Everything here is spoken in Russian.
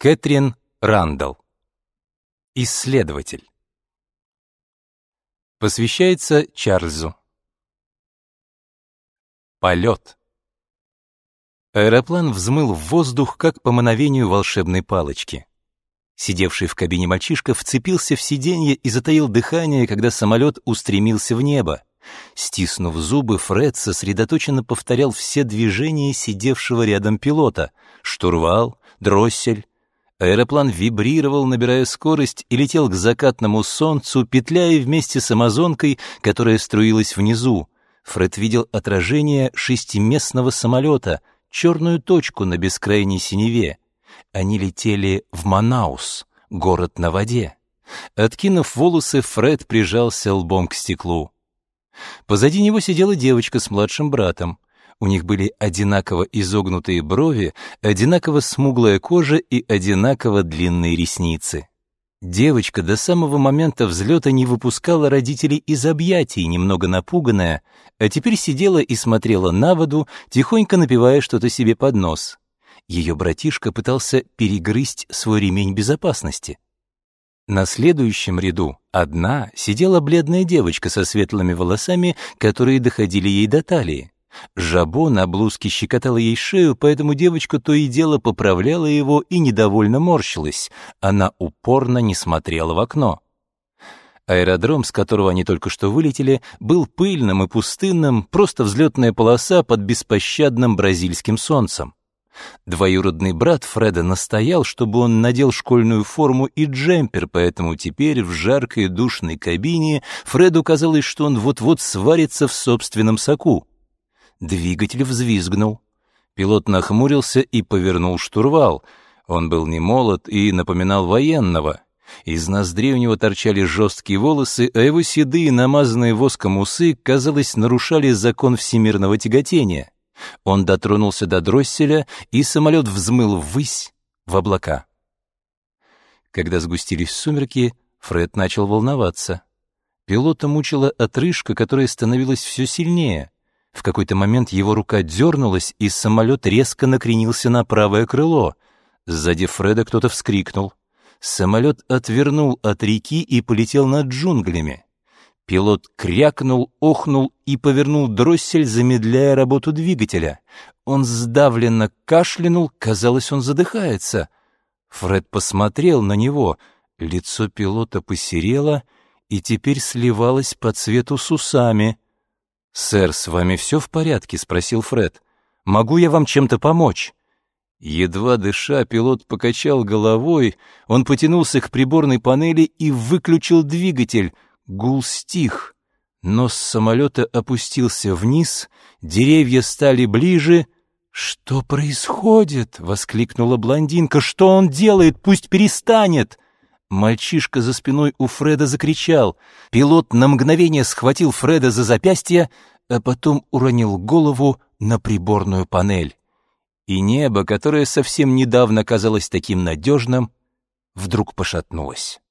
Кэтрин Рандалл. Исследователь. Посвящается Чарльзу. Полет. Аэроплан взмыл в воздух, как по мановению волшебной палочки. Сидевший в кабине мальчишка вцепился в сиденье и затаил дыхание, когда самолет устремился в небо. Стиснув зубы, Фред сосредоточенно повторял все движения сидевшего рядом пилота: штурвал, дроссель. Аэроплан вибрировал, набирая скорость, и летел к закатному солнцу, петляя вместе с амазонкой, которая струилась внизу. Фред видел отражение шестиместного самолета, черную точку на бескрайней синеве. Они летели в Манаус, город на воде. Откинув волосы, Фред прижался лбом к стеклу. Позади него сидела девочка с младшим братом. У них были одинаково изогнутые брови, одинаково смуглая кожа и одинаково длинные ресницы. Девочка до самого момента взлета не выпускала родителей из объятий, немного напуганная, а теперь сидела и смотрела на воду, тихонько напевая что-то себе под нос. Ее братишка пытался перегрызть свой ремень безопасности. На следующем ряду одна сидела бледная девочка со светлыми волосами, которые доходили ей до талии. Жабо на блузке щекотало ей шею, поэтому девочка то и дело поправляла его и недовольно морщилась. Она упорно не смотрела в окно. Аэродром, с которого они только что вылетели, был пыльным и пустынным, просто взлетная полоса под беспощадным бразильским солнцем. Двоюродный брат Фреда настоял, чтобы он надел школьную форму и джемпер, поэтому теперь в жаркой душной кабине Фреду казалось, что он вот-вот сварится в собственном соку. Двигатель взвизгнул. Пилот нахмурился и повернул штурвал. Он был не молод и напоминал военного. Из ноздрей у него торчали жесткие волосы, а его седые, намазанные воском усы, казалось, нарушали закон всемирного тяготения. Он дотронулся до дросселя, и самолет взмыл ввысь, в облака. Когда сгустились сумерки, Фред начал волноваться. Пилота мучила отрыжка, которая становилась все сильнее. В какой-то момент его рука дернулась, и самолет резко накренился на правое крыло. Сзади Фреда кто-то вскрикнул. Самолет отвернул от реки и полетел над джунглями. Пилот крякнул, охнул и повернул дроссель, замедляя работу двигателя. Он сдавленно кашлянул, казалось, он задыхается. Фред посмотрел на него. Лицо пилота посерело и теперь сливалось по цвету с усами. «Сэр, с вами все в порядке?» — спросил Фред. «Могу я вам чем-то помочь?» Едва дыша, пилот покачал головой, он потянулся к приборной панели и выключил двигатель. Гул стих. Нос самолета опустился вниз, деревья стали ближе. «Что происходит?» — воскликнула блондинка. «Что он делает? Пусть перестанет!» Мальчишка за спиной у Фреда закричал. Пилот на мгновение схватил Фреда за запястье, а потом уронил голову на приборную панель. И небо, которое совсем недавно казалось таким надежным, вдруг пошатнулось.